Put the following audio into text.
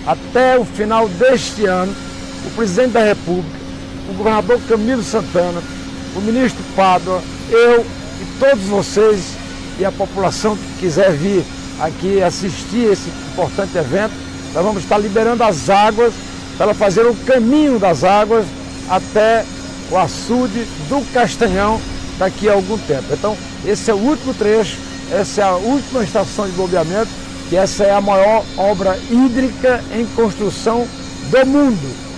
até o final deste ano, o presidente da República, o governador Camilo Santana, o ministro Pádua, eu e todos vocês e a população que quiser vir aqui assistir esse importante evento, nós vamos estar liberando as águas para ela fazer o caminho das águas até o açude do Castanhão daqui a algum tempo. Então, esse é o último trecho, essa é a última estação de bombeamento, que essa é a maior obra hídrica em construção do mundo.